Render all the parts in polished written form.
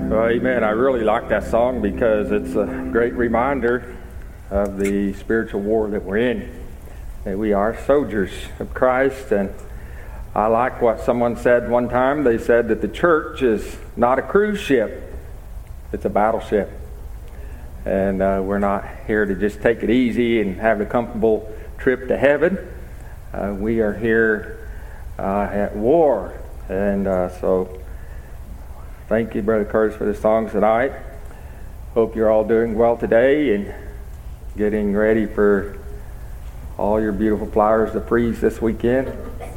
Well, amen. I really like that song because it's a great reminder of the spiritual war that we're in. That we are soldiers of Christ. And I like what someone said one time. They said that the church is not a cruise ship. It's a battleship. And we're not here to just take it easy and have a comfortable trip to heaven. We are here at war. And so thank you, Brother Curtis, for the songs tonight. Hope you're all doing well today and getting ready for all your beautiful flowers to freeze this weekend.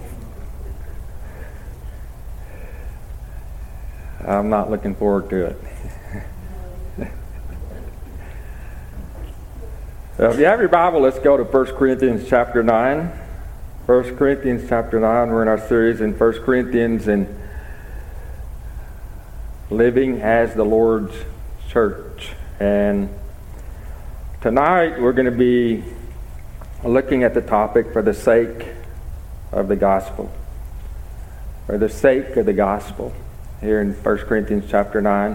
I'm not looking forward to it. So if you have your Bible, let's go to 1 Corinthians chapter 9. 1 Corinthians chapter 9, we're in our series in 1 Corinthians and living as the Lord's church. And tonight we're going to be looking at the topic for the sake of the gospel. For the sake of the gospel. Here in 1 Corinthians chapter 9.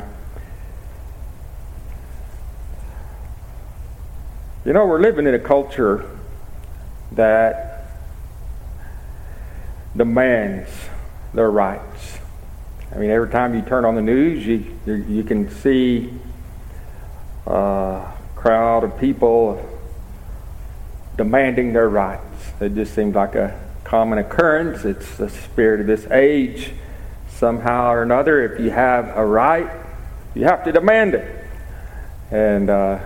You know, we're living in a culture that demands their rights. I mean, every time you turn on the news, you can see a crowd of people demanding their rights. It just seems like a common occurrence. It's the spirit of this age. Somehow or another, if you have a right, you have to demand it. And I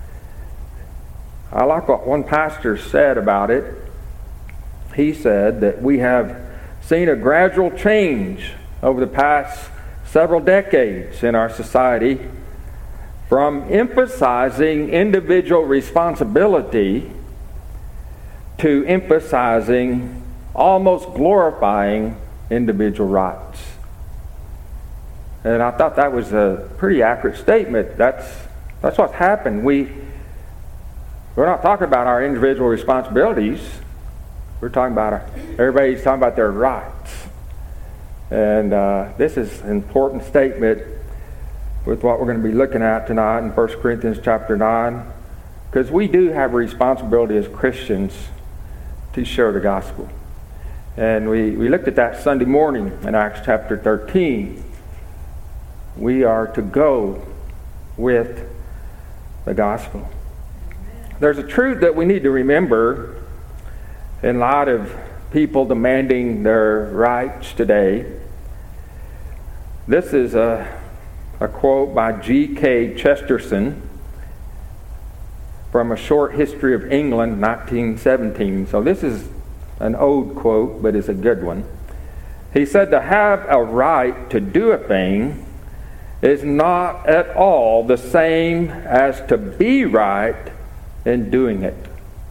like what one pastor said about it. He said that we have seen a gradual change over the past several decades in our society from emphasizing individual responsibility to emphasizing, almost glorifying individual rights. And I thought that was a pretty accurate statement. That's what's happened. We're not talking about our individual responsibilities. We're talking about everybody's talking about their rights. And this is an important statement with what we're going to be looking at tonight in 1 Corinthians chapter 9. Because we do have a responsibility as Christians to share the gospel. And we looked at that Sunday morning in Acts chapter 13. We are to go with the gospel. There's a truth that we need to remember in light of people demanding their rights today. This is a quote by G.K. Chesterton from A Short History of England, 1917. So this is an old quote, but it's a good one. He said, "To have a right to do a thing is not at all the same as to be right in doing it."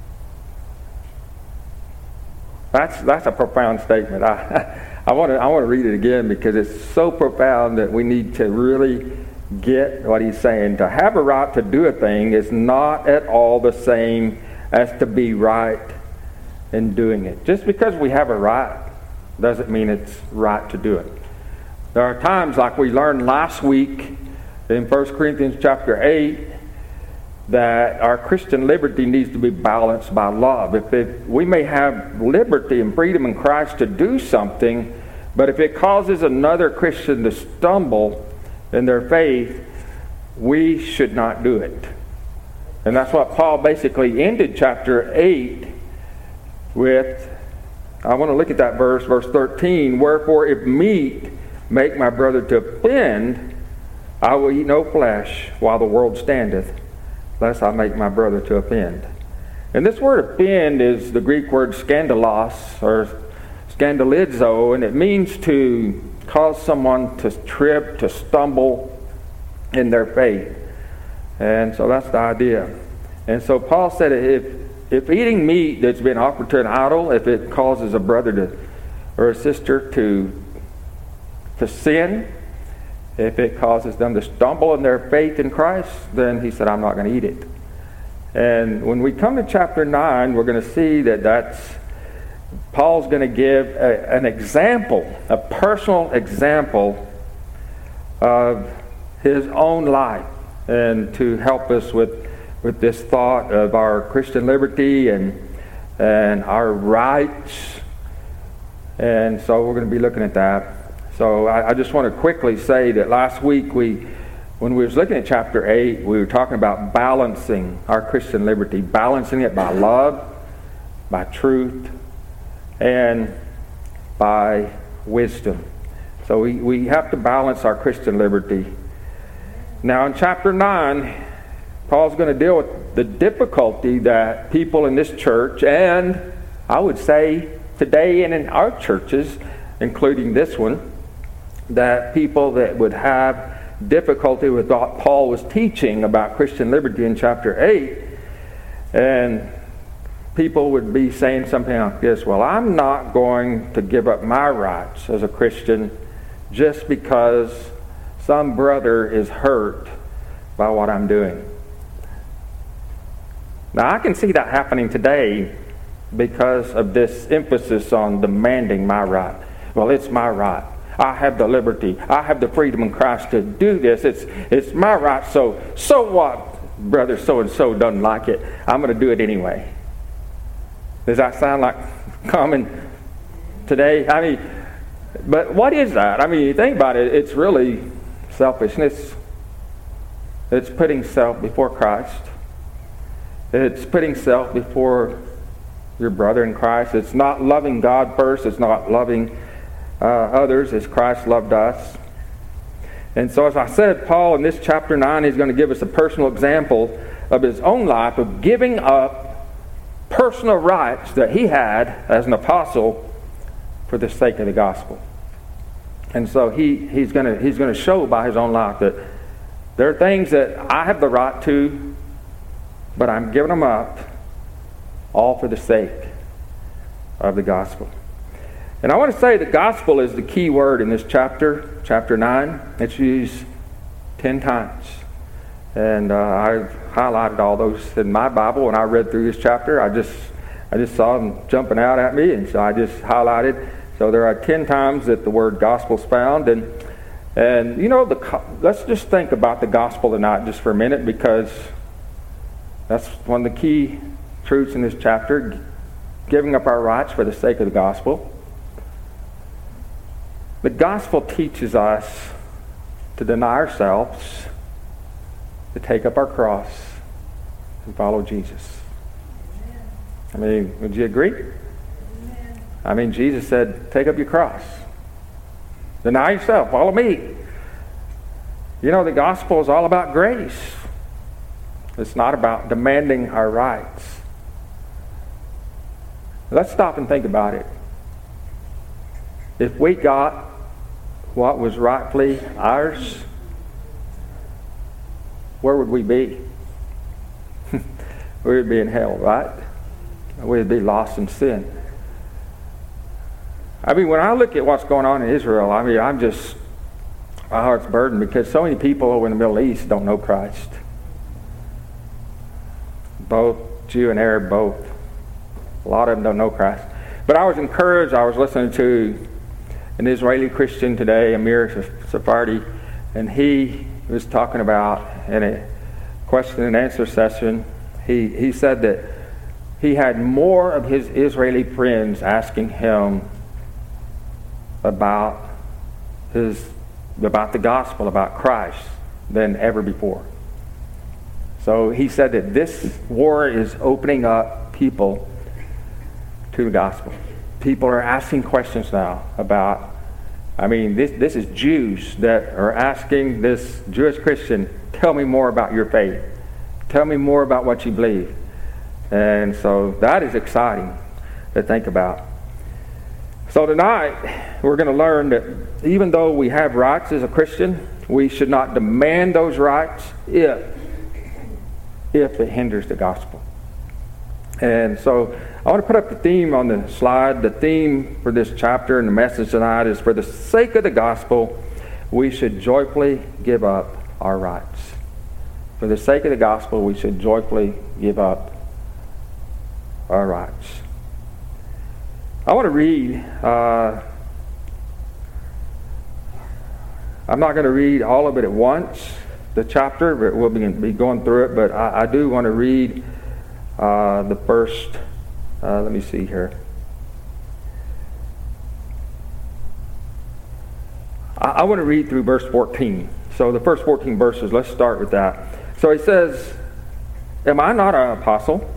That's a profound statement. I want to read it again because it's so profound that we need to really get what he's saying. To have a right to do a thing is not at all the same as to be right in doing it. Just because we have a right doesn't mean it's right to do it. There are times, like we learned last week in 1 Corinthians chapter 8, that our Christian liberty needs to be balanced by love. If we may have liberty and freedom in Christ to do something, but if it causes another Christian to stumble in their faith, we should not do it. And that's what Paul basically ended chapter 8 with. I want to look at that verse 13. "Wherefore, if meat make my brother to offend, I will eat no flesh while the world standeth, lest I make my brother to offend." And this word offend is the Greek word skandalos or scandalizo, and it means to cause someone to trip, to stumble in their faith. And so that's the idea. And so Paul said if eating meat that's been offered to an idol, if it causes a brother or a sister to sin, if it causes them to stumble in their faith in Christ, then he said, I'm not going to eat it. And when we come to chapter 9, we're going to see that Paul's going to give an example, a personal example of his own life, and to help us with this thought of our Christian liberty and our rights. And so we're going to be looking at that. So I just want to quickly say that last week when we was looking at chapter 8, we were talking about balancing our Christian liberty, balancing it by love, by truth, and by wisdom. So we have to balance our Christian liberty. Now in chapter 9, Paul's going to deal with the difficulty that people in this church, and I would say today and in our churches, including this one, that people that would have difficulty with what Paul was teaching about Christian liberty in chapter 8, and people would be saying something like this: well, I'm not going to give up my rights as a Christian just because some brother is hurt by what I'm doing. Now, I can see that happening today because of this emphasis on demanding my right. Well, it's my right. I have the liberty. I have the freedom in Christ to do this. It's my right. So what? Brother so-and-so doesn't like it. I'm going to do it anyway. Does that sound like common today? I mean, but what is that? I mean, you think about it, it's really selfishness. It's putting self before Christ. It's putting self before your brother in Christ. It's not loving God first. It's not loving others as Christ loved us. And so, as I said, Paul in this chapter 9, he's going to give us a personal example of his own life of giving up personal rights that he had as an apostle for the sake of the gospel. And so he's going to show by his own life that there are things that I have the right to, but I'm giving them up all for the sake of the gospel. And I want to say the gospel is the key word in this chapter 9. It's used 10 times. And I've highlighted all those in my Bible. When I read through this chapter, I just saw them jumping out at me, and so I just highlighted. So there are 10 times that the word gospel is found. And you know, let's just think about the gospel tonight just for a minute, because that's one of the key truths in this chapter, giving up our rights for the sake of the gospel. The gospel teaches us to deny ourselves, to take up our cross, and follow Jesus. I mean, would you agree? I mean, Jesus said, take up your cross. Deny yourself, follow me. You know, the gospel is all about grace. It's not about demanding our rights. Let's stop and think about it. If we got what was rightfully ours, where would we be? We would be in hell, right? We would be lost in sin. I mean, when I look at what's going on in Israel, I mean, my heart's burdened because so many people over in the Middle East don't know Christ. Both Jew and Arab, both. A lot of them don't know Christ. But I was encouraged. I was listening to an Israeli Christian today, Amir Sephardi, and he was talking about in a question and answer session, he said that he had more of his Israeli friends asking him about the gospel, about Christ, than ever before. So he said that this war is opening up people to the gospel. People are asking questions now about, I mean, this is Jews that are asking this Jewish Christian, tell me more about your faith. Tell me more about what you believe. And so that is exciting to think about. So tonight, we're going to learn that even though we have rights as a Christian, we should not demand those rights if it hinders the gospel. And so I want to put up the theme on the slide. The theme for this chapter and the message tonight is, for the sake of the gospel, we should joyfully give up our rights. For the sake of the gospel, we should joyfully give up our rights. I want to read I'm not going to read all of it at once, the chapter, but we'll be going through it. But I do want to read the first, let me see here. I want to read through verse 14. So the first 14 verses, let's start with that. So he says, am I not an apostle?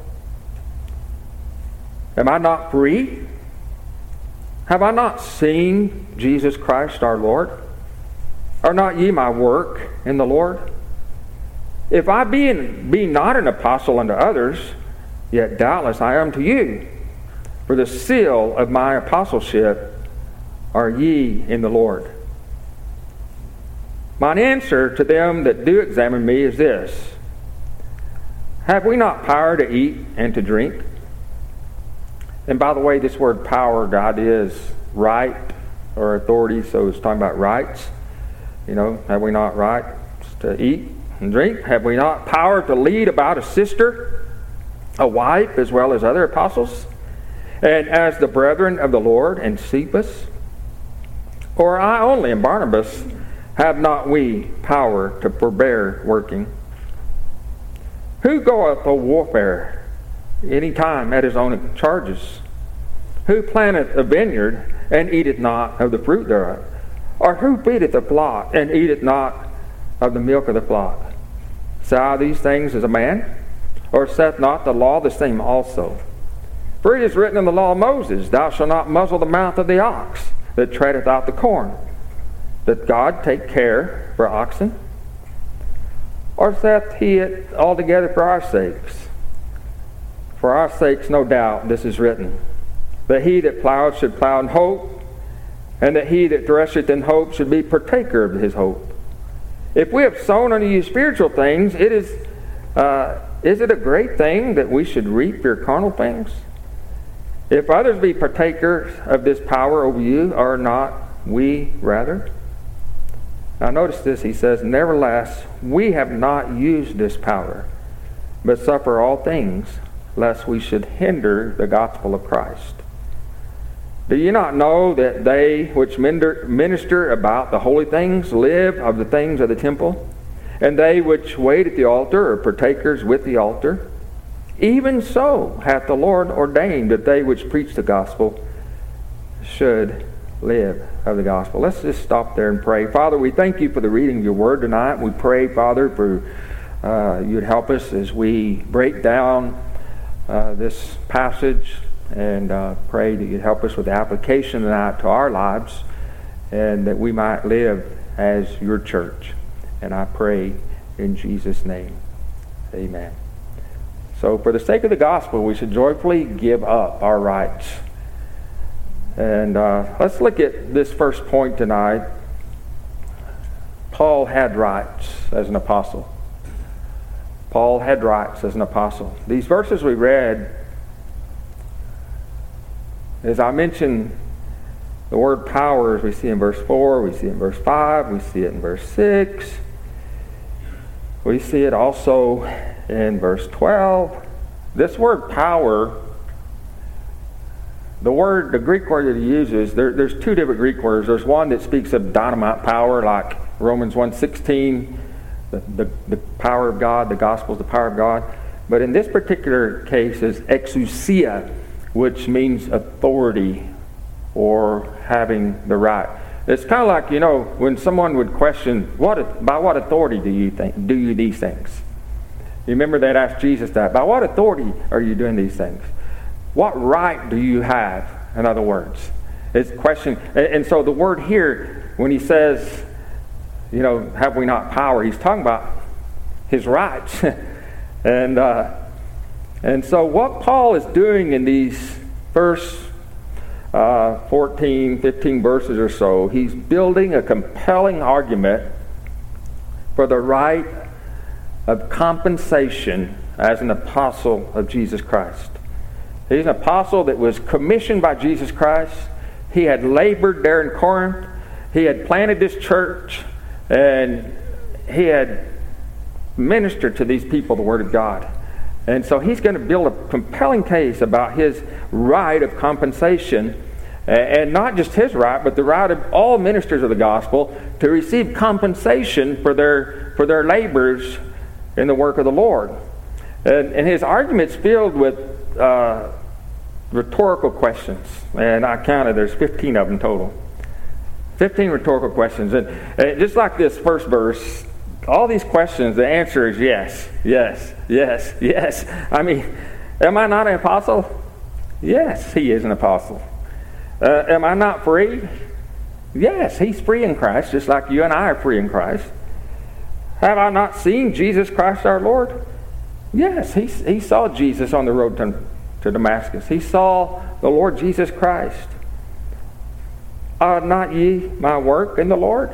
Am I not free? Have I not seen Jesus Christ our Lord? Are not ye my work in the Lord? If I be not an apostle unto others, yet doubtless I am to you. For the seal of my apostleship are ye in the Lord. Mine answer to them that do examine me is this: have we not power to eat and to drink? And by the way, this word power, God, is right or authority, so it's talking about rights. You know, have we not rights to eat and drink? Have we not power to lead about a sister, a wife, as well as other apostles? And as the brethren of the Lord and Cephas? Or I only and Barnabas, have not we power to forbear working? Who goeth a warfare any time at his own charges? Who planteth a vineyard and eateth not of the fruit thereof? Or who feedeth a flock and eateth not of the milk of the flock? Say I these things as a man? Or saith not the law the same also? For it is written in the law of Moses, thou shalt not muzzle the mouth of the ox that treadeth out the corn. Doth God take care for oxen? Or saith he it altogether for our sakes? For our sakes, no doubt, this is written, that he that ploweth should plow in hope, and that he that thresheth in hope should be partaker of his hope. If we have sown unto you spiritual things, is it a great thing that we should reap your carnal things? If others be partakers of this power over you, are not we rather? Now notice this, he says, nevertheless, we have not used this power, but suffer all things, lest we should hinder the gospel of Christ. Do you not know that they which minister about the holy things live of the things of the temple? And they which wait at the altar are partakers with the altar? Even so hath the Lord ordained that they which preach the gospel should live of the gospel. Let's just stop there and pray. Father, we thank you for the reading of your word tonight. We pray, Father, for you'd help us as we break down this passage, and pray that you'd help us with the application tonight to our lives, and that we might live as your church. And I pray in Jesus' name. Amen. So for the sake of the gospel, we should joyfully give up our rights. And let's look at this first point tonight. Paul had rights as an apostle. Paul had rights as an apostle. These verses we read, as I mentioned, the word power, as we see in verse 4, we see it in verse 5, we see it in verse 6. We see it also in verse 12. This word power, the Greek word that he uses, there's two different Greek words. There's one that speaks of dynamite power, like Romans 1:16, the power of God, the gospel is the power of God. But in this particular case is exousia, which means authority or having the right. It's kind of like, when someone would question, by what authority do you these things? You remember that asked Jesus that. By what authority are you doing these things? What right do you have, in other words? It's a question. And so the word here, when he says, have we not power, he's talking about his rights. And so what Paul is doing in these first 14, 15 verses or so, he's building a compelling argument for the right of compensation as an apostle of Jesus Christ. He's an apostle that was commissioned by Jesus Christ. He had labored there in Corinth. He had planted this church, and he had ministered to these people the Word of God. And so he's going to build a compelling case about his right of compensation And not just his right, but the right of all ministers of the gospel to receive compensation for their labors in the work of the Lord. And his argument's filled with rhetorical questions. And I counted, there's 15 of them total. 15 rhetorical questions. And just like this first verse, all these questions, the answer is yes, yes, yes, yes. I mean, am I not an apostle? Yes, he is an apostle. Am I not free? Yes, he's free in Christ, just like you and I are free in Christ. Have I not seen Jesus Christ our Lord? Yes, he saw Jesus on the road to Damascus. He saw the Lord Jesus Christ. Are not ye my work in the Lord?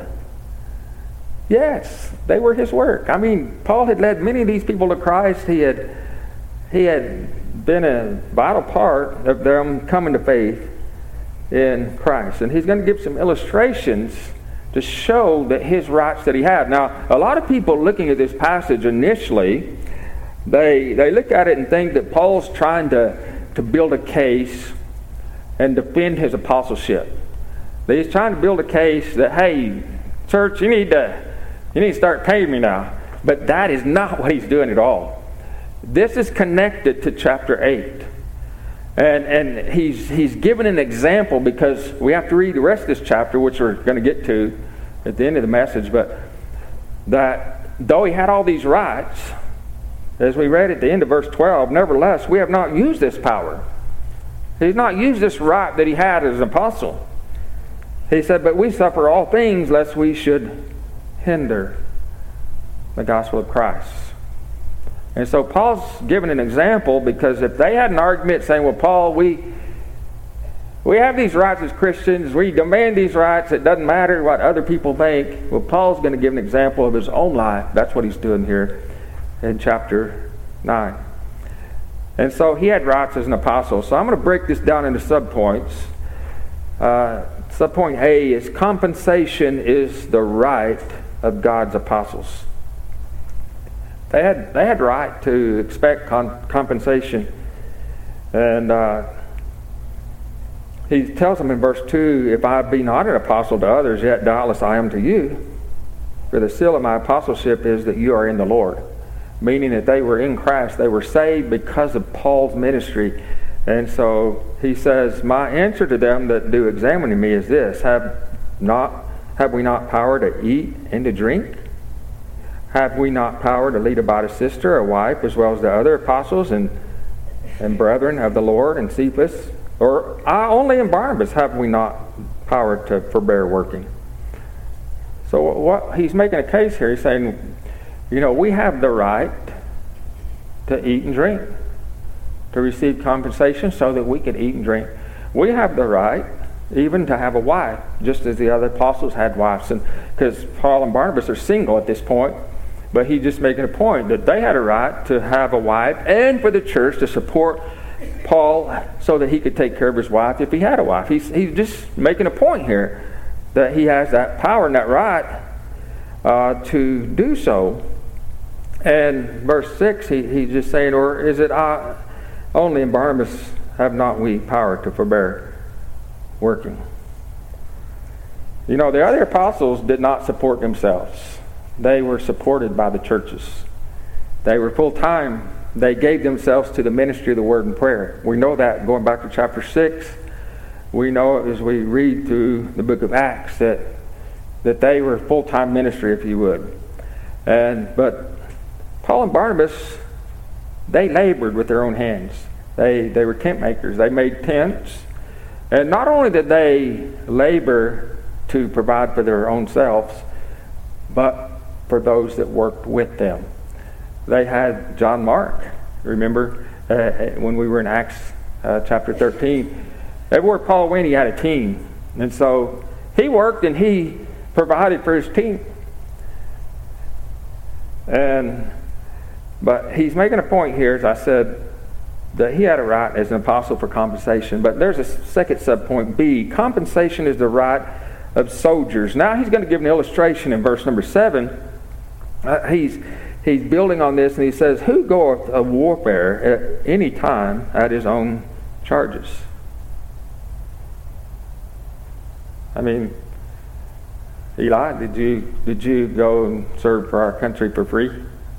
Yes, they were his work. I mean, Paul had led many of these people to Christ. He had been a vital part of them coming to faith in Christ. And he's going to give some illustrations to show that his rights that he had. Now, a lot of people looking at this passage initially, they look at it and think that Paul's trying to build a case and defend his apostleship. That he's trying to build a case that, hey, church, you need to start paying me now. But that is not what he's doing at all. This is connected to chapter 8. And he's given an example, because we have to read the rest of this chapter, which we're going to get to at the end of the message. But that though he had all these rights, as we read at the end of verse 12, nevertheless, we have not used this power. He's not used this right that he had as an apostle. He said, but we suffer all things lest we should hinder the gospel of Christ. And so Paul's given an example, because if they had an argument saying, well, Paul, we have these rights as Christians, we demand these rights, it doesn't matter what other people think. Well, Paul's going to give an example of his own life. That's what he's doing here in chapter 9. And so he had rights as an apostle. So I'm going to break this down into subpoints. Subpoint A is compensation is the right of God's apostles. They had right to expect compensation. And he tells them in verse 2, if I be not an apostle to others, yet doubtless I am to you. For the seal of my apostleship is that you are in the Lord. Meaning that they were in Christ. They were saved because of Paul's ministry. And so he says, my answer to them that do examine me is this: have we not power to eat and to drink? Have we not power to lead about a sister, a wife, as well as the other apostles and brethren of the Lord and Cephas? Or I only and Barnabas have we not power to forbear working? So what he's making a case here, he's saying, we have the right to eat and drink, to receive compensation so that we can eat and drink. We have the right even to have a wife, just as the other apostles had wives. And because Paul and Barnabas are single at this point, but he's just making a point that they had a right to have a wife, and for the church to support Paul so that he could take care of his wife if he had a wife. He's just making a point here that he has that power and that right to do so. And verse 6, he's just saying, or is it I only and Barnabas have not we power to forbear working? The other apostles did not support themselves. They were supported by the churches. They were full-time. They gave themselves to the ministry of the word and prayer. We know that going back to chapter 6. We know as we read through the book of Acts that they were full-time ministry, if you would. But Paul and Barnabas, they labored with their own hands. They were tent makers. They made tents. And not only did they labor to provide for their own selves, but for those that worked with them. They had John Mark. Remember when we were in Acts chapter 13? Everywhere Paul went, he had a team. And so he worked and he provided for his team. But he's making a point here, as I said, that he had a right as an apostle for compensation. But there's a second subpoint, B. Compensation is the right of soldiers. Now he's going to give an illustration in verse number 7. He's building on this, and he says, who goeth a warfare at any time at his own charges? I mean, Eli, did you go and serve for our country for free?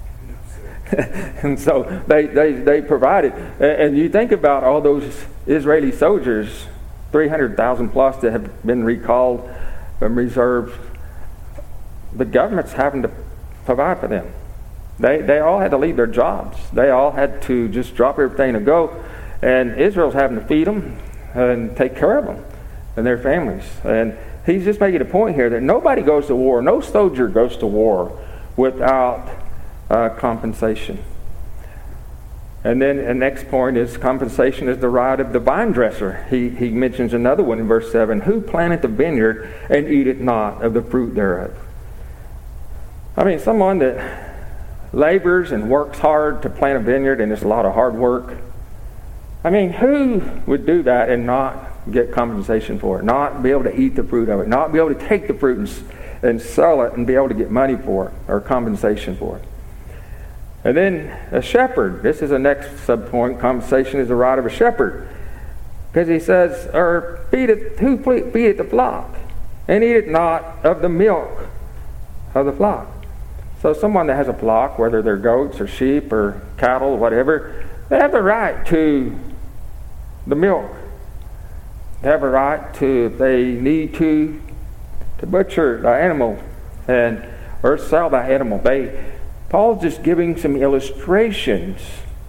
And so they provided. And you think about all those Israeli soldiers, 300,000 plus that have been recalled from reserves. The government's having to provide for them. They all had to leave their jobs. They all had to just drop everything and go. And Israel's having to feed them and take care of them and their families. And he's just making a point here that nobody goes to war, no soldier goes to war without compensation. And then the next point is compensation is the right of the vine dresser. He mentions another one in verse 7. Who planteth the vineyard and eateth not of the fruit thereof? I mean, someone that labors and works hard to plant a vineyard, and it's a lot of hard work. I mean, who would do that and not get compensation for it, not be able to eat the fruit of it, not be able to take the fruit and sell it and be able to get money for it or compensation for it? And then a shepherd. This is the next subpoint. Compensation is the right of a shepherd. Because he says, or who feedeth the flock, and eateth not of the milk of the flock. So someone that has a flock, whether they're goats or sheep or cattle, whatever, they have the right to the milk. They have a right to, if they need to butcher the animal or sell the animal. Paul's just giving some illustrations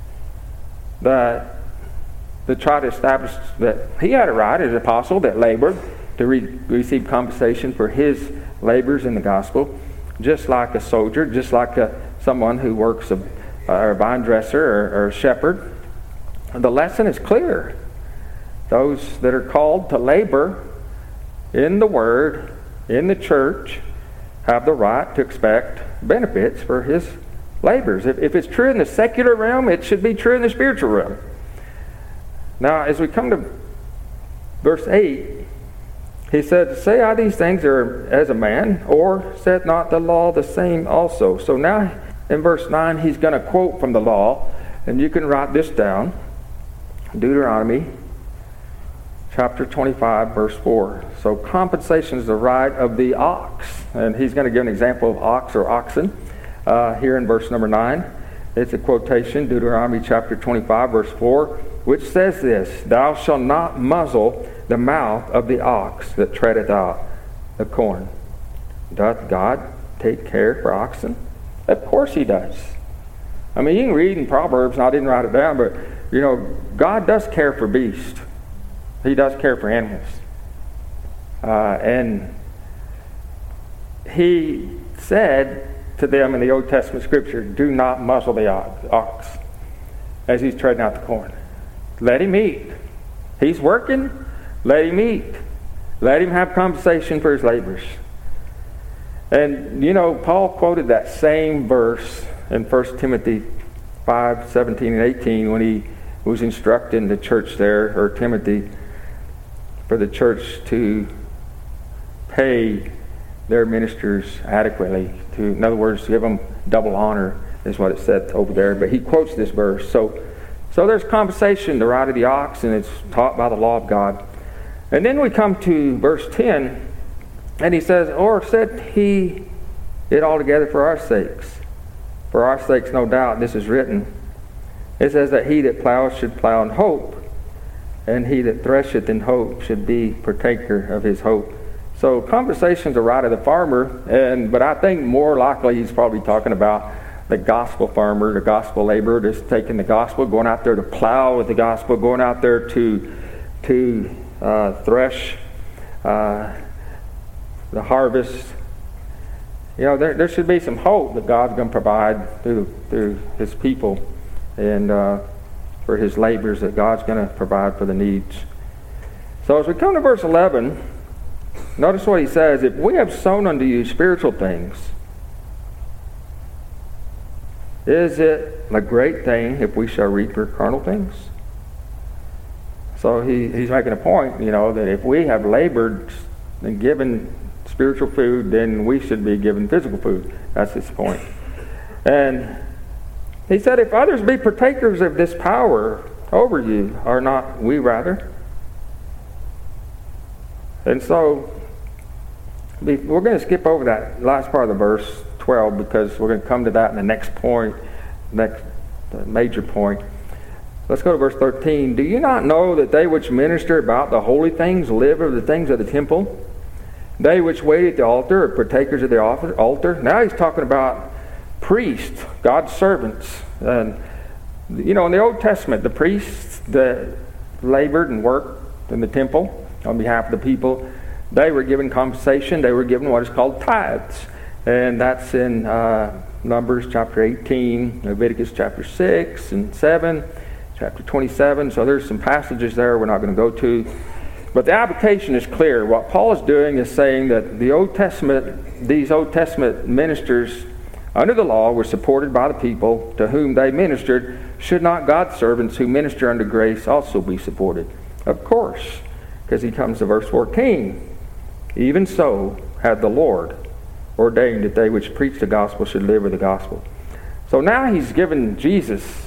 that to try to establish that he had a right as an apostle that labored to receive compensation for his labors in the gospel, just like a soldier, just like someone who works a vine dresser or a shepherd. The lesson is clear. Those that are called to labor in the Word, in the church, have the right to expect benefits for his labors. If it's true in the secular realm, it should be true in the spiritual realm. Now, as we come to verse 8, he said, say I these things are as a man, or said not the law the same also? So now in verse 9, he's going to quote from the law, and you can write this down. Deuteronomy chapter 25, verse 4. So compensation is the right of the ox. And he's going to give an example of ox or oxen here in verse number 9. It's a quotation, Deuteronomy chapter 25, verse 4, which says this, Thou shalt not muzzle the mouth of the ox that treadeth out the corn. Doth God take care for oxen? Of course he does. I mean, you can read in Proverbs, and I didn't write it down, but, God does care for beasts. He does care for animals. And he said to them in the Old Testament scripture, do not muzzle the ox as he's treading out the corn. Let him eat. He's working. Let him eat. Let him have compensation for his labors. And, Paul quoted that same verse in 1 Timothy 5, 17 and 18 when he was instructing the church there, or Timothy, for the church to pay their ministers adequately. In other words, give them double honor is what it said over there. But he quotes this verse. So there's compensation, the right of the ox, and it's taught by the law of God. And then we come to verse 10, and he says, or said he it altogether for our sakes. For our sakes, no doubt, this is written. It says that he that plows should plow in hope, and he that thresheth in hope should be partaker of his hope. So compensation's the right of the farmer, but I think more likely he's probably talking about the gospel farmer, the gospel laborer that's taking the gospel, going out there to plow with the gospel, going out there to thresh the harvest. There should be some hope that God's going to provide through his people, and for his labors that God's going to provide for the needs. So as we come to verse 11, notice what he says, if we have sown unto you spiritual things, is it a great thing if we shall reap your carnal things? So he's making a point, that if we have labored and given spiritual food, then we should be given physical food. That's his point. And he said, if others be partakers of this power over you, are not we rather? And so we're going to skip over that last part of the verse 12 because we're going to come to that in the next point, next major point. Let's go to verse 13. Do you not know that they which minister about the holy things live of the things of the temple? They which wait at the altar are partakers of the altar. Now he's talking about priests, God's servants. And, in the Old Testament, the priests that labored and worked in the temple on behalf of the people, they were given compensation. They were given what is called tithes. And that's in Numbers chapter 18, Leviticus chapter 6 and 7, chapter 27. So there's some passages there we're not going to go to. But the application is clear. What Paul is doing is saying that these Old Testament ministers under the law were supported by the people to whom they ministered. Should not God's servants who minister under grace also be supported? Of course, because he comes to verse 14. Even so had the Lord ordained that they which preach the gospel should live with the gospel. So now he's given Jesus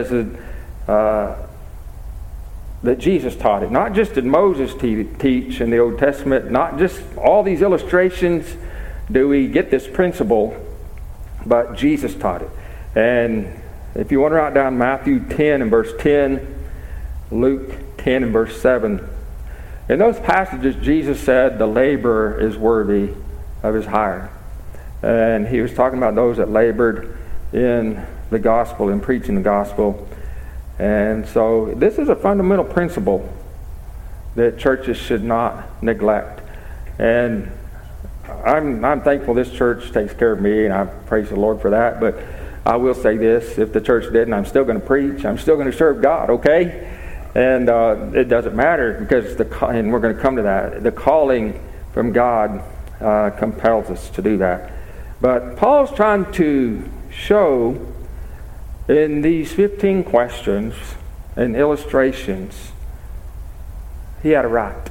that Jesus taught it. Not just did Moses teach in the Old Testament, not just all these illustrations do we get this principle, but Jesus taught it. And if you want to write down Matthew 10 and verse 10, Luke 10 and verse 7, in those passages Jesus said the laborer is worthy of his hire. And he was talking about those that labored in the gospel, in preaching the gospel. And so this is a fundamental principle that churches should not neglect. And I'm thankful this church takes care of me, and I praise the Lord for that. But I will say this, if the church didn't, I'm still going to preach. I'm still going to serve God, okay? And it doesn't matter because, and we're going to come to that, the calling from God compels us to do that. But Paul's trying to show in these 15 questions and illustrations, he had a right.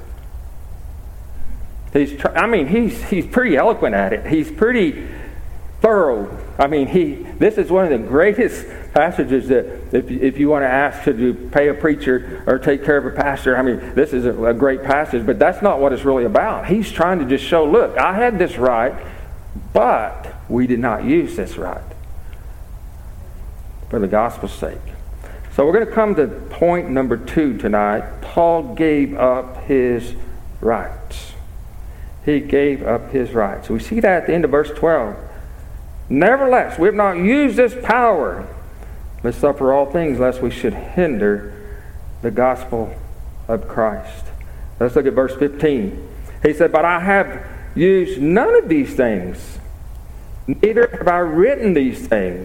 He's pretty eloquent at it. He's pretty thorough. This is one of the greatest passages that if you want to ask, should you pay a preacher or take care of a pastor, this is a great passage, but that's not what it's really about. He's trying to just show, look, I had this right, but we did not use this right for the gospel's sake. So we're going to come to point number 2 tonight. Paul gave up his rights. He gave up his rights. We see that at the end of verse 12. Nevertheless, we have not used this power. Let's suffer all things lest we should hinder the gospel of Christ. Let's look at verse 15. He said, but I have used none of these things, neither have I written these things.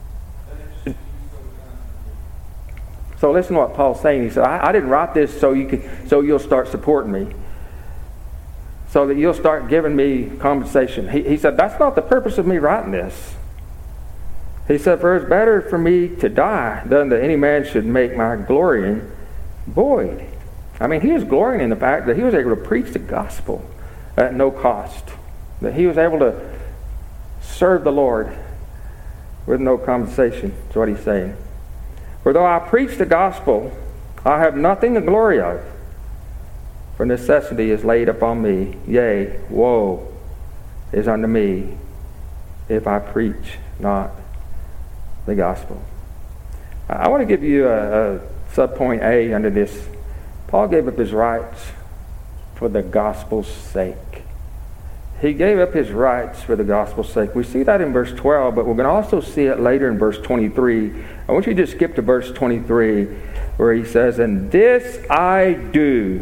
So listen to what Paul's saying. He said, I didn't write this so you'll start supporting me, so that you'll start giving me compensation. He said, that's not the purpose of me writing this. He said, for it's better for me to die than that any man should make my glorying void. He was glorying in the fact that he was able to preach the gospel at no cost. That he was able to serve the Lord with no compensation. That's what he's saying. For though I preach the gospel, I have nothing to glory of. For necessity is laid upon me. Yea, woe is unto me if I preach not the gospel. I want to give you a subpoint A under this. Paul gave up his rights for the gospel's sake. He gave up his rights for the gospel's sake. We see that in verse 12, but we're going to also see it later in verse 23. I want you to just skip to verse 23, where he says, and this I do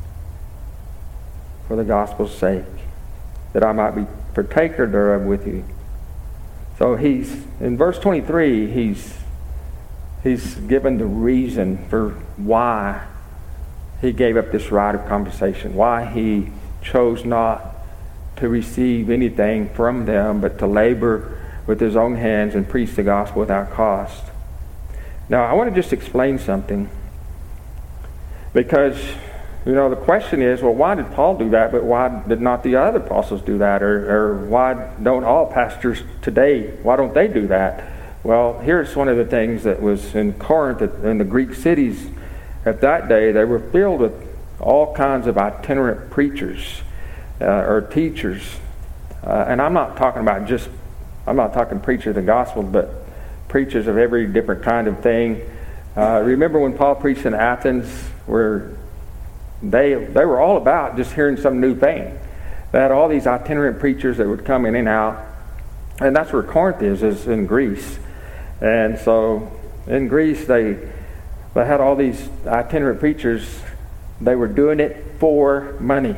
for the gospel's sake, that I might be partaker thereof with you. So in verse 23, he's given the reason for why he gave up this right of compensation, why he chose not to receive anything from them, but to labor with his own hands and preach the gospel without cost. Now, I want to just explain something, because the question is, well, why did Paul do that, but why did not the other apostles do that? Or why don't all pastors today, why don't they do that? Well, here's one of the things that was in Corinth, in the Greek cities at that day. They were filled with all kinds of itinerant preachers. or teachers. And I'm not talking preachers of the gospel, but preachers of every different kind of thing. Remember when Paul preached in Athens, where they were all about just hearing some new thing. They had all these itinerant preachers that would come in and out. And that's where Corinth is in Greece. And so in Greece, they had all these itinerant preachers. They were doing it for money.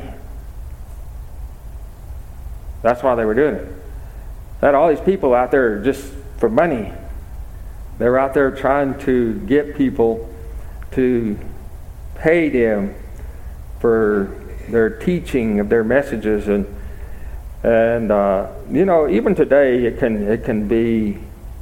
That's why they were doing it. They had all these people out there just for money. They were out there trying to get people to pay them for their teaching of their messages, and even today it can be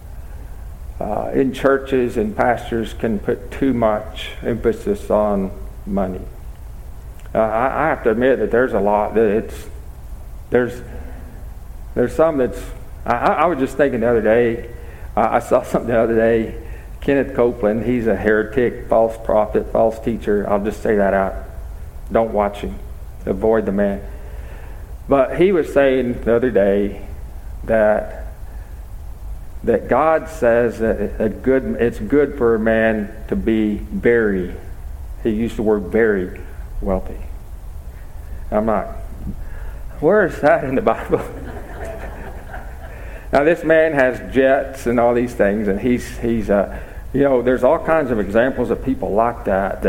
in churches, and pastors can put too much emphasis on money. I have to admit that there's a lot that there's some that's. I was just thinking the other day. I saw something the other day. Kenneth Copeland, he's a heretic, false prophet, false teacher. I'll just say that out. Don't watch him. Avoid the man. But he was saying the other day that God says that it's good for a man to be very, he used the word very wealthy. I'm like, where is that in the Bible? Now this man has jets and all these things, and he's there's all kinds of examples of people like that,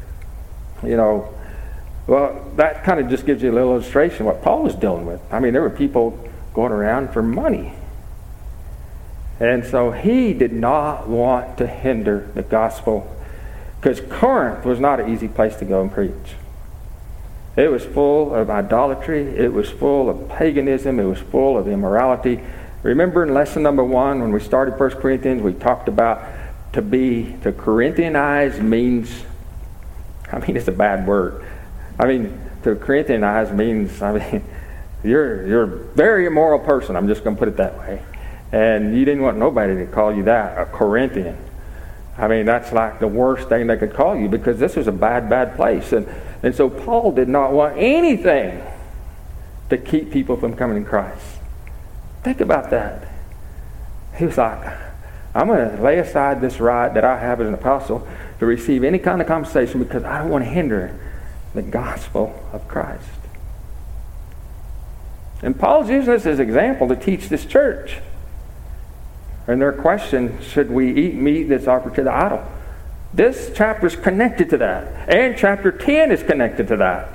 well, that kind of just gives you a little illustration of what Paul was dealing with. I mean, there were people going around for money. And so he did not want to hinder the gospel, because Corinth was not an easy place to go and preach. It was full of idolatry. It was full of paganism. It was full of immorality. Remember in lesson number 1 when we started 1 Corinthians, we talked about to Corinthianize means, it's a bad word. To Corinthianize means, you're a very immoral person. I'm just going to put it that way. And you didn't want nobody to call you that, a Corinthian. That's like the worst thing they could call you, because this was a bad, bad place. And so Paul did not want anything to keep people from coming to Christ. Think about that. He was like, I'm going to lay aside this right that I have as an apostle to receive any kind of compensation, because I don't want to hinder the gospel of Christ. And Paul's using this as an example to teach this church. And their question, should we eat meat that's offered to the idol? This chapter is connected to that. And chapter 10 is connected to that.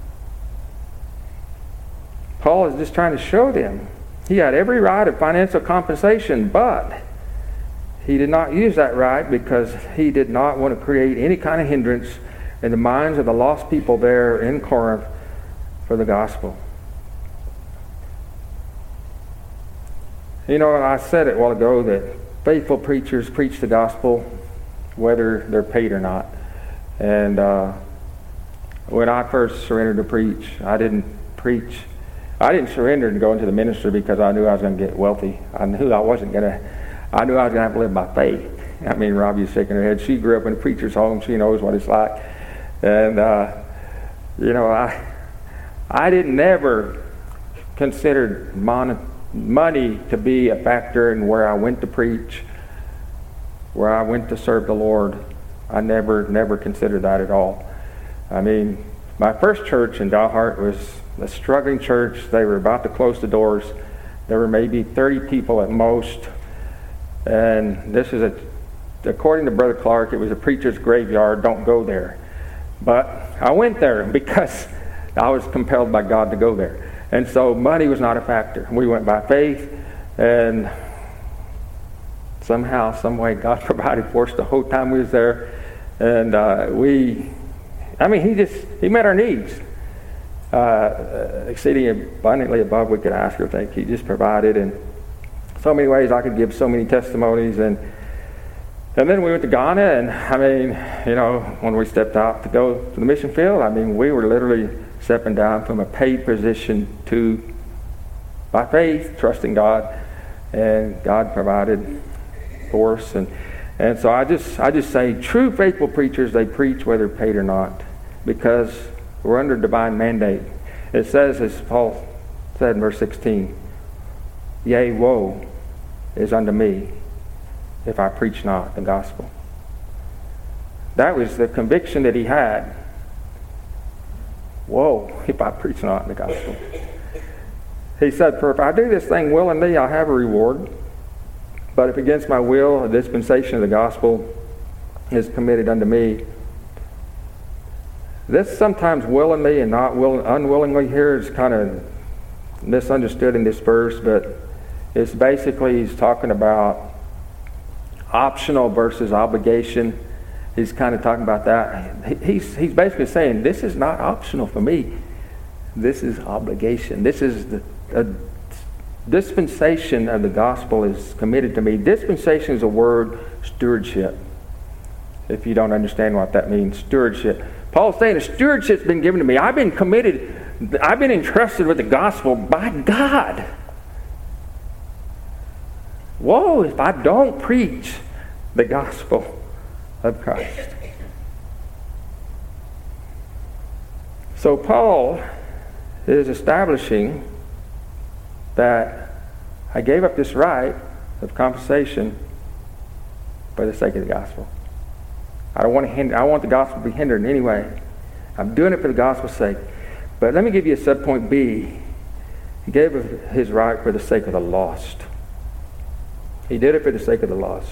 Paul is just trying to show them he had every right of financial compensation, but he did not use that right because he did not want to create any kind of hindrance in the minds of the lost people there in Corinth for the gospel. I said it a while ago that faithful preachers preach the gospel whether they're paid or not. And when I first surrendered to preach, I didn't surrender to go into the ministry because I knew I was going to get wealthy. I knew I was going to have to live by faith. Robbie's shaking her head. She grew up in a preacher's home. She knows what it's like. And, I didn't never consider money to be a factor in where I went to preach, where I went to serve the Lord. I never considered that at all. My first church in Dalhart was a struggling church. They were about to close the doors. There were maybe 30 people at most. And this is according to Brother Clark, it was a preacher's graveyard. Don't go there. But I went there because I was compelled by God to go there. And so money was not a factor. We went by faith, and somehow, some way, God provided for us the whole time we was there. And He met our needs. Exceeding abundantly above we could ask or think. He just provided in so many ways. I could give so many testimonies. And then we went to Ghana, and when we stepped out to go to the mission field, we were literally stepping down from a paid position to, by faith, trusting God, and God provided for us. And so I just say, true faithful preachers, they preach whether paid or not, because we're under divine mandate. It says, as Paul said in verse 16, yea, woe is unto me if I preach not the gospel. That was the conviction that he had. Woe if I preach not the gospel. He said, for if I do this thing willingly, I have a reward. But if against my will, a dispensation of the gospel is committed unto me. This sometimes willingly and not unwillingly here is kind of misunderstood in this verse, but it's basically he's talking about optional versus obligation. He's kind of talking about that. He's basically saying, this is not optional for me. This is obligation. This is a dispensation of the gospel is committed to me. Dispensation is a word, stewardship. If you don't understand what that means, stewardship. Paul's saying a stewardship's been given to me. I've been committed, I've been entrusted with the gospel by God. Woe if I don't preach the gospel of Christ. So Paul is establishing that I gave up this right of compensation for the sake of the gospel. I don't want to hinder. I want the gospel to be hindered in any way. I'm doing it for the gospel's sake. But let me give you a subpoint B. He gave his right for the sake of the lost. He did it for the sake of the lost.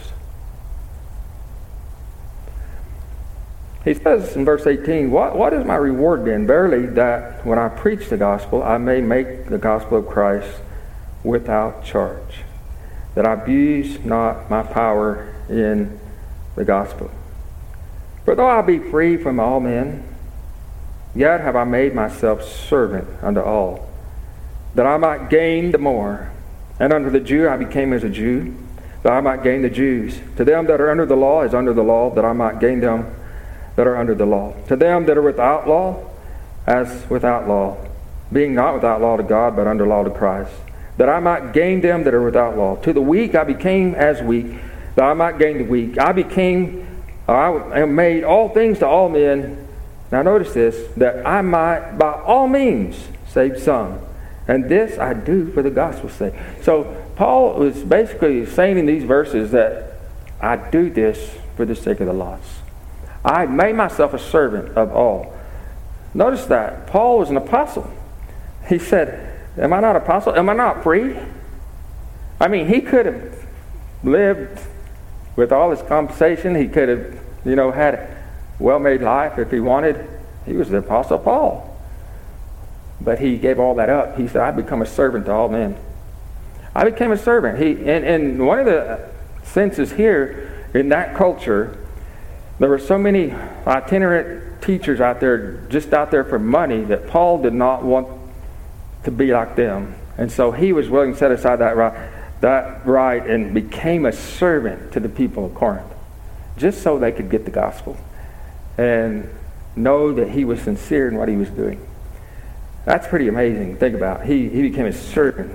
He says in verse 18, what is my reward then? Verily, that when I preach the gospel, I may make the gospel of Christ without charge, that I abuse not my power in the gospel. For though I be free from all men, yet have I made myself servant unto all, that I might gain the more. And unto the Jew I became as a Jew, that I might gain the Jews. To them that are under the law is under the law, that I might gain them that are under the law. To them that are without law, as without law, being not without law to God, but under law to Christ, that I might gain them that are without law. To the weak I became as weak, that I might gain the weak. I am made all things to all men. Now notice this, that I might by all means save some. And this I do for the gospel's sake. So Paul was basically saying in these verses that I do this for the sake of the lost. I made myself a servant of all. Notice that. Paul was an apostle. He said, am I not an apostle? Am I not free? I mean, he could have lived with all his compensation. He could have, had a well-made life if he wanted. He was the apostle Paul. But he gave all that up. He said, I become a servant to all men. I became a servant. And one of the senses here in that culture, there were so many itinerant teachers out there, just out there for money, that Paul did not want to be like them. And so he was willing to set aside that right and became a servant to the people of Corinth, just so they could get the gospel and know that he was sincere in what he was doing. That's pretty amazing. Think about it. He became a servant.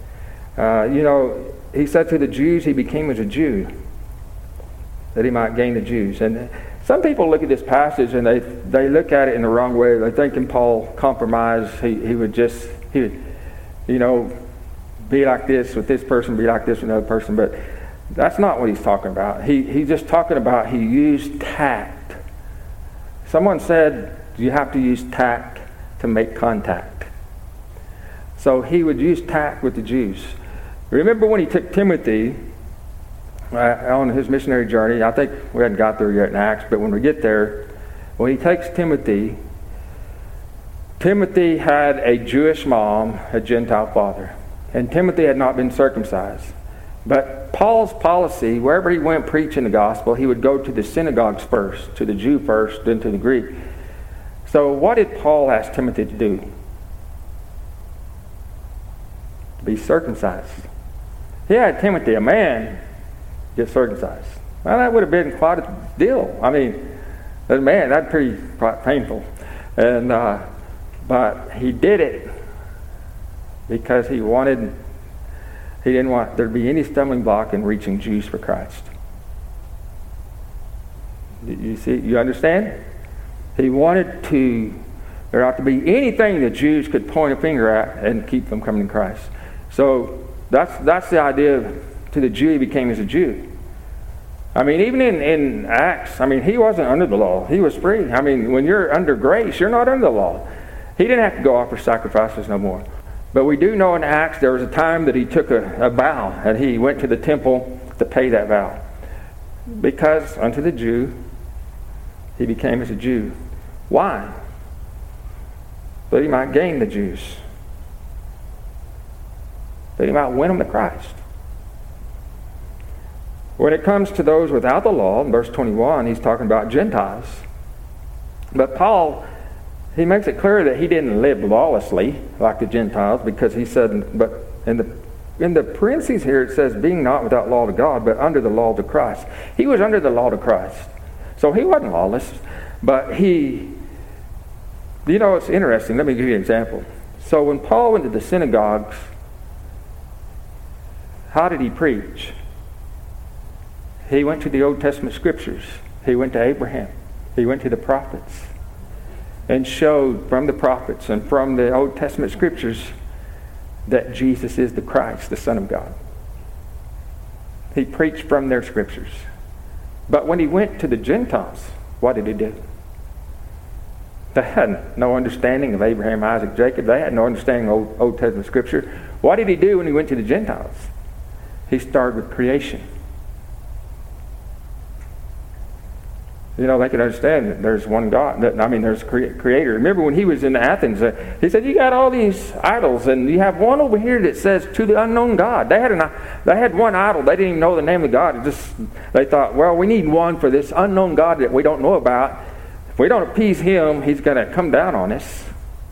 He said to the Jews, he became as a Jew, that he might gain the Jews. And some people look at this passage and they look at it in the wrong way. They're thinking Paul compromised. He would be like this with this person, be like this with another person. But that's not what he's talking about. He's just talking about he used tact. Someone said you have to use tact to make contact. So he would use tact with the Jews. Remember when he took Timothy on his missionary journey? I think we hadn't got there yet in Acts, but when we get there, when he takes Timothy had a Jewish mom, a Gentile father, and Timothy had not been circumcised. But Paul's policy, wherever he went preaching the gospel, he would go to the synagogues first, to the Jew first, then to the Greek. So what did Paul ask Timothy to do? To be circumcised. He had Timothy, a man, get circumcised. Well, that would have been quite a deal. I mean, as a man, that'd be quite painful. And but he did it because he didn't want there to be any stumbling block in reaching Jews for Christ. You see, you understand? He wanted to There ought to be anything the Jews could point a finger at and keep them coming to Christ. So that's the idea to the Jew he became as a Jew. I mean, even in Acts, I mean, he wasn't under the law. He was free. I mean, when you're under grace, you're not under the law. He didn't have to go offer sacrifices no more. But we do know in Acts there was a time that he took a vow, and he went to the temple to pay that vow. Because unto the Jew, he became as a Jew. Why? That he might gain the Jews. That he might win them to Christ. When it comes to those without the law, in verse 21, he's talking about Gentiles. But Paul, he makes it clear that he didn't live lawlessly like the Gentiles, because he said, but in the parentheses here it says, being not without law to God, but under the law to Christ. He was under the law to Christ. So he wasn't lawless, but it's interesting. Let me give you an example. So when Paul went to the synagogues, how did he preach? He went to the Old Testament scriptures. He went to Abraham. He went to the prophets and showed from the prophets and from the Old Testament scriptures that Jesus is the Christ, the Son of God. He preached from their scriptures. But when he went to the Gentiles, what did he do? They had no understanding of Abraham, Isaac, Jacob. They had no understanding of Old Testament scripture. What did he do when he went to the Gentiles? He started with creation. They could understand that there's one God. There's a creator. Remember when he was in Athens, he said, you got all these idols, and you have one over here that says, to the unknown God. They had one idol. They didn't even know the name of God. They thought, well, we need one for this unknown God that we don't know about. If we don't appease him, he's going to come down on us.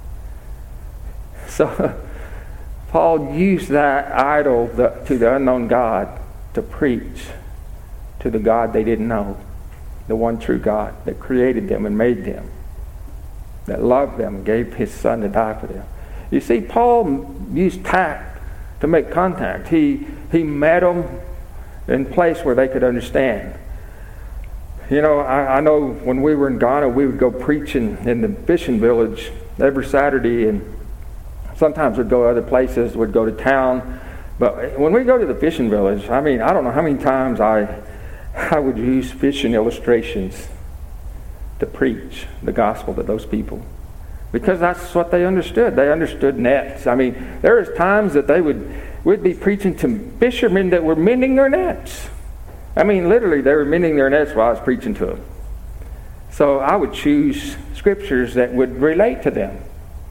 So Paul used that idol to the unknown God to preach to the God they didn't know. The one true God that created them and made them, that loved them and gave his Son to die for them. You see, Paul used tact to make contact. He met them in a place where they could understand. I know when we were in Ghana, we would go preaching in the fishing village every Saturday, and sometimes we'd go other places, we'd go to town. But when we go to the fishing village, I don't know how many times I would use fishing illustrations to preach the gospel to those people, because that's what they understood. They understood nets. There was times that we'd be preaching to fishermen that were mending their nets. Literally, they were mending their nets while I was preaching to them. So I would choose scriptures that would relate to them.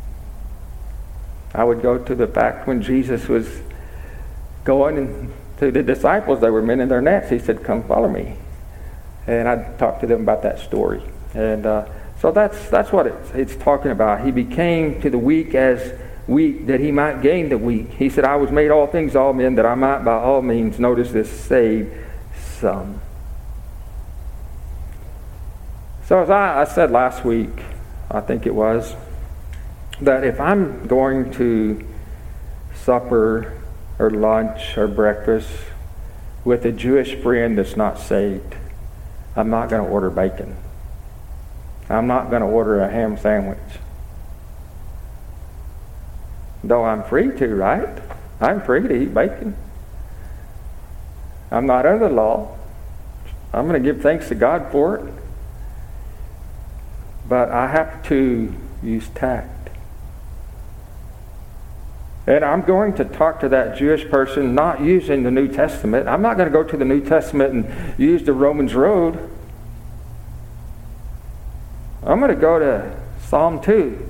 I would go to the fact when Jesus was going and to the disciples, they were mending their nets. He said, come follow me. And I'd talk to them about that story. And so that's what it's talking about. He became to the weak as weak, that he might gain the weak. He said, I was made all things, all men, that I might by all means, notice this, save some. So as I said last week, I think it was, that if I'm going to supper or lunch or breakfast with a Jewish friend that's not saved, I'm not going to order bacon. I'm not going to order a ham sandwich. Though I'm free to, right? I'm free to eat bacon. I'm not under the law. I'm going to give thanks to God for it. But I have to use tact. And I'm going to talk to that Jewish person not using the New Testament. I'm not going to go to the New Testament and use the Romans Road. I'm going to go to Psalm 2.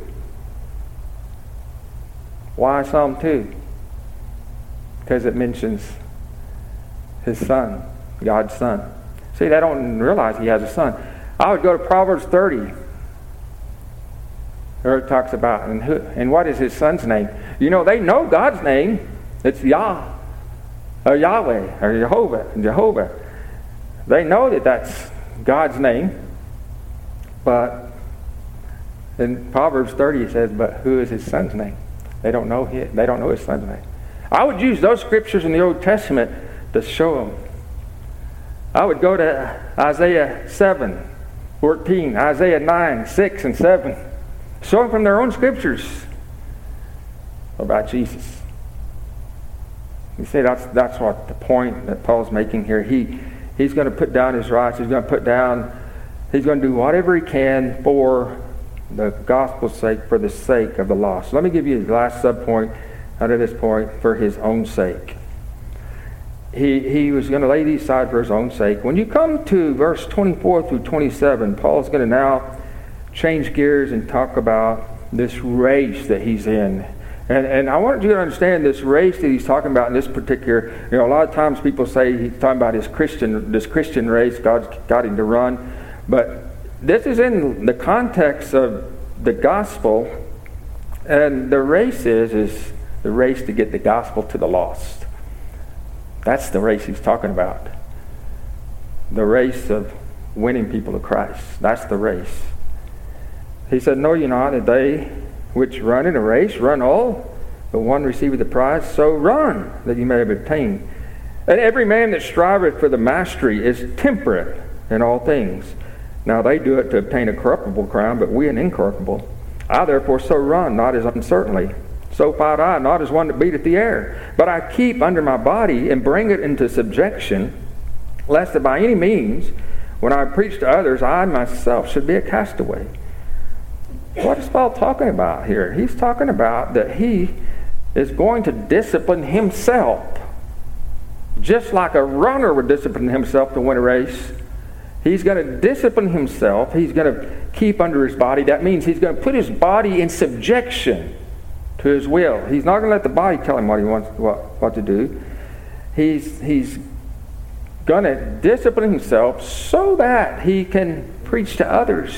Why Psalm 2? Because it mentions his Son, God's Son. See, they don't realize he has a son. I would go to Proverbs 30. Where it talks about, and what is his son's name? They know God's name. It's Yah, or Yahweh, or Jehovah. They know that that's God's name. But in Proverbs 30 it says, but who is his son's name? They don't know his son's name. I would use those scriptures in the Old Testament to show them. I would go to Isaiah 7:14, Isaiah 9:6 and 7. showing from their own scriptures about Jesus. You see, that's what the point that Paul's making here. He's going to put down his rights. He's going to do whatever he can for the gospel's sake, for the sake of the lost. Let me give you the last subpoint out of this point, for his own sake. He was going to lay these aside for his own sake. When you come to verse 24 through 27, Paul's going to now change gears and talk about this race that he's in. And I want you to understand this race that he's talking about in this particular, a lot of times people say he's talking about this Christian race, God's got him to run. But this is in the context of the gospel, and the race is the race to get the gospel to the lost. That's the race he's talking about. The race of winning people to Christ. That's the race. He said, "Know ye not that they which run in a race run all, but one receiveth the prize? So run, that ye may obtain. And every man that striveth for the mastery is temperate in all things. Now they do it to obtain a corruptible crown, but we an incorruptible. I therefore so run, not as uncertainly. So fight I, not as one that beateth the air. But I keep under my body, and bring it into subjection, lest that by any means, when I preach to others, I myself should be a castaway." What is Paul talking about here? He's talking about that he is going to discipline himself. Just like a runner would discipline himself to win a race. He's going to discipline himself. He's going to keep under his body. That means he's going to put his body in subjection to his will. He's not going to let the body tell him what he wants, what to do. He's going to discipline himself so that he can preach to others.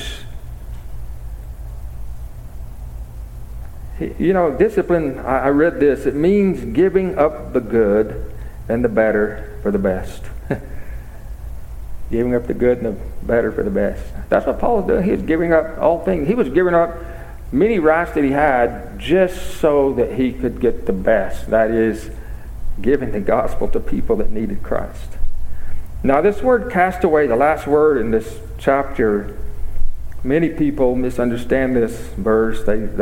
Discipline, I read this, it means giving up the good and the better for the best. Giving up the good and the better for the best. That's what Paul was doing. He was giving up all things. He was giving up many rights that he had just so that he could get the best. That is, giving the gospel to people that needed Christ. Now this word castaway, the last word in this chapter, many people misunderstand this verse.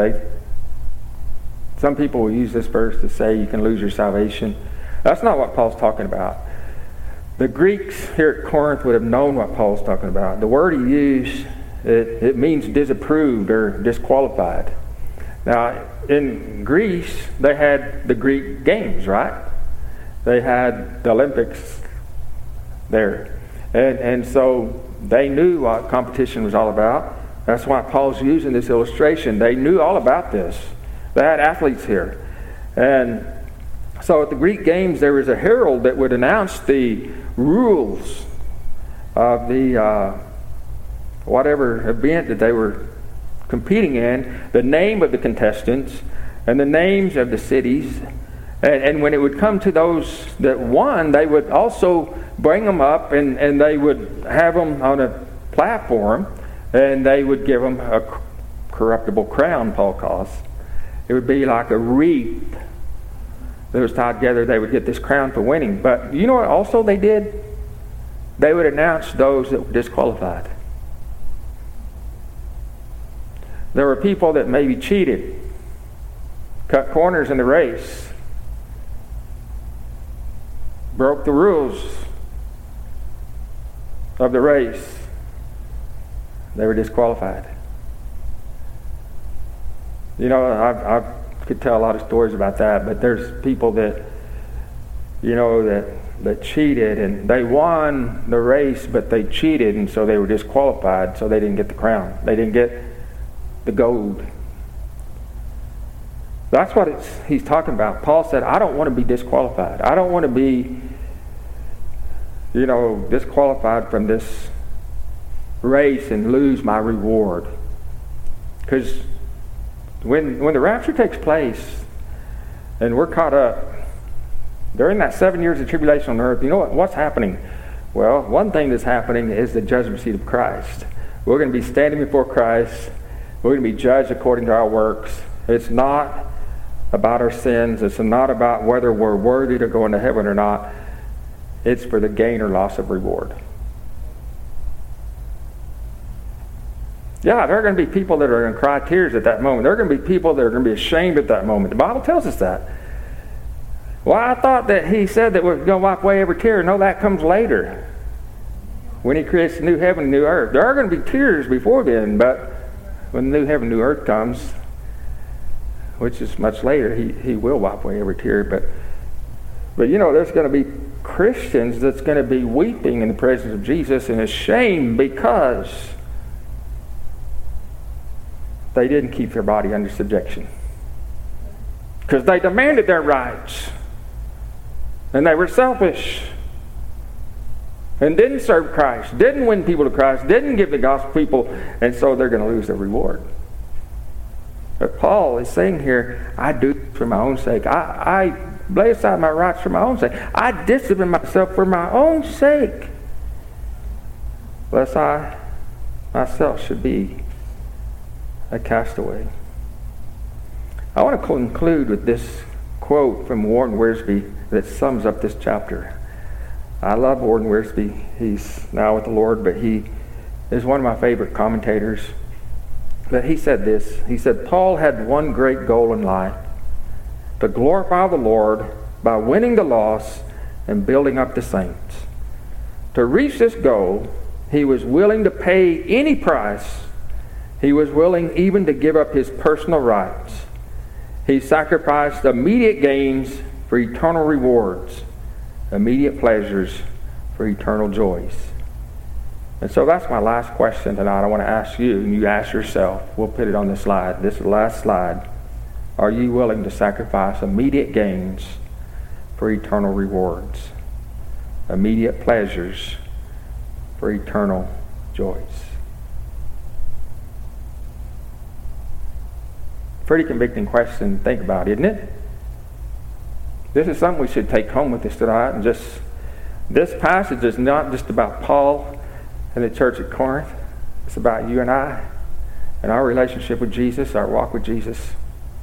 Some people will use this verse to say you can lose your salvation. That's not what Paul's talking about. The Greeks here at Corinth would have known what Paul's talking about. The word he used, it means disapproved or disqualified. Now, in Greece, they had the Greek games, right? They had the Olympics there. And so they knew what competition was all about. That's why Paul's using this illustration. They knew all about this. They had athletes here. And so at the Greek games, there was a herald that would announce the rules of the whatever event that they were competing in, the name of the contestants, and the names of the cities. And when it would come to those that won, they would also bring them up, and they would have them on a platform, and they would give them a corruptible crown, Paul calls. It would be like a wreath that was tied together. They would get this crown for winning. But you know what also they did? They would announce those that were disqualified. There were people that maybe cheated, cut corners in the race, broke the rules of the race. They were disqualified. I could tell a lot of stories about that, but there's people that, that cheated, and they won the race, but they cheated, and so they were disqualified, so they didn't get the crown. They didn't get the gold. That's what he's talking about. Paul said, I don't want to be disqualified. I don't want to be, disqualified from this race and lose my reward. Because when the rapture takes place and we're caught up, during that 7 years of tribulation on earth, what's happening? Well, one thing that's happening is the judgment seat of Christ. We're going to be standing before Christ. We're going to be judged according to our works. It's not about our sins. It's not about whether we're worthy to go into heaven or not. It's for the gain or loss of reward. Yeah, there are going to be people that are going to cry tears at that moment. There are going to be people that are going to be ashamed at that moment. The Bible tells us that. Well, I thought that he said that we're going to wipe away every tear. No, that comes later. When he creates the new heaven and new earth. There are going to be tears before then, but when the new heaven and new earth comes, which is much later, he will wipe away every tear. But you know, there's going to be Christians that's going to be weeping in the presence of Jesus and ashamed because they didn't keep their body under subjection. Because they demanded their rights. And they were selfish. And didn't serve Christ. Didn't win people to Christ. Didn't give the gospel to people. And so they're going to lose their reward. But Paul is saying here, I do this for my own sake. I lay aside my rights for my own sake. I discipline myself for my own sake. Lest I myself should be a castaway. I want to conclude with this quote from Warren Wiersbe that sums up this chapter. I love Warren Wiersbe. He's now with the Lord, but he is one of my favorite commentators. But he said this. He said, Paul had one great goal in life: to glorify the Lord by winning the lost and building up the saints. To reach this goal, he was willing to pay any price. He was willing even to give up his personal rights. He sacrificed immediate gains for eternal rewards, immediate pleasures for eternal joys. And so that's my last question tonight. I want to ask you, and you ask yourself. We'll put it on the slide. This is the last slide. Are you willing to sacrifice immediate gains for eternal rewards, immediate pleasures for eternal joys? Pretty convicting question to think about, isn't it? This is something we should take home with us tonight. And this passage is not just about Paul and the church at Corinth. It's about you and I and our relationship with Jesus, our walk with Jesus.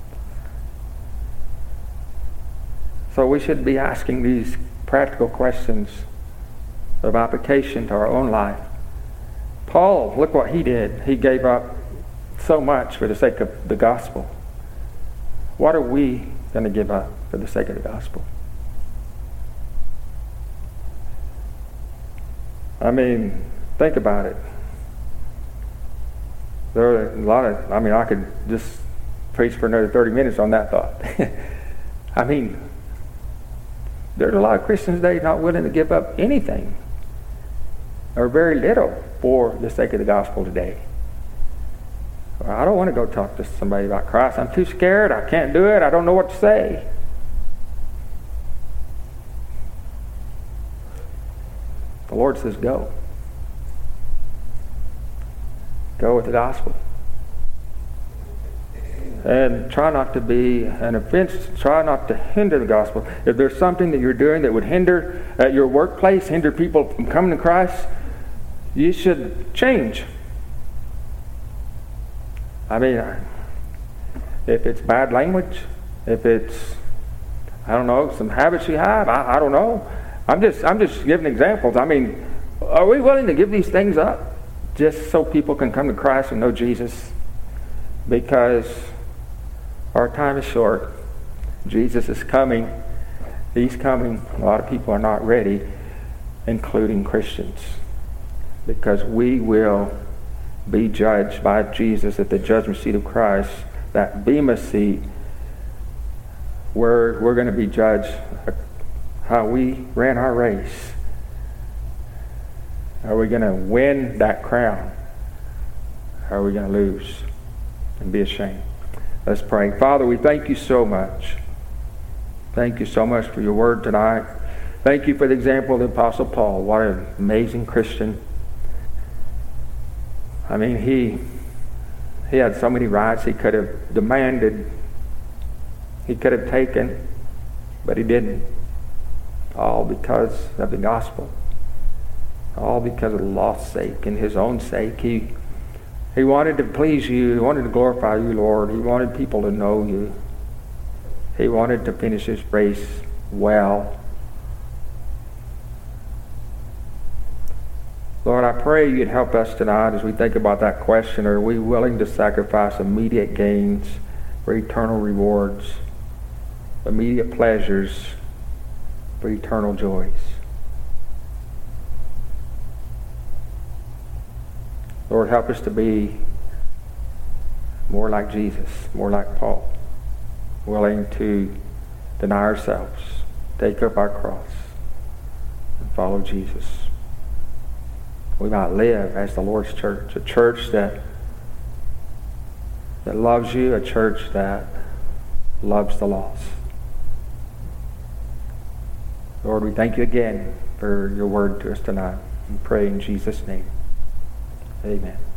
So we should be asking these practical questions of application to our own life. Paul, look what he did. He gave up so much for the sake of the gospel. What are we going to give up for the sake of the gospel? I mean, think about it. There are a lot of, I could just preach for another 30 minutes on that thought. I mean, there's a lot of Christians today not willing to give up anything or very little for the sake of the gospel today. I don't want to go talk to somebody about Christ. I'm too scared. I can't do it. I don't know what to say. The Lord says, go. Go with the gospel. And try not to be an offense. Try not to hinder the gospel. If there's something that you're doing that would hinder at your workplace, hinder people from coming to Christ, you should change. I mean, if it's bad language, if it's, I don't know, some habits you have, I don't know. I'm just giving examples. I mean, are we willing to give these things up just so people can come to Christ and know Jesus? Because our time is short. Jesus is coming. He's coming. A lot of people are not ready, including Christians, because we will be judged by Jesus at the judgment seat of Christ, that Bema seat, where we're going to be judged how we ran our race. Are we going to win that crown? Or are we going to lose and be ashamed? Let's pray. Father, we thank you so much. Thank you so much for your word tonight. Thank you for the example of the Apostle Paul. What an amazing Christian. I mean, he had so many rights he could have demanded, he could have taken, but he didn't. All because of the gospel. All because of the lost's sake and his own sake. He wanted to please you. He wanted to glorify you, Lord. He wanted people to know you. He wanted to finish his race well. Lord, I pray you'd help us tonight as we think about that question. Are we willing to sacrifice immediate gains for eternal rewards, immediate pleasures for eternal joys? Lord, help us to be more like Jesus, more like Paul, willing to deny ourselves, take up our cross, and follow Jesus. We might live as the Lord's church, a church that loves you, a church that loves the lost. Lord, we thank you again for your word to us tonight. We pray in Jesus' name. Amen.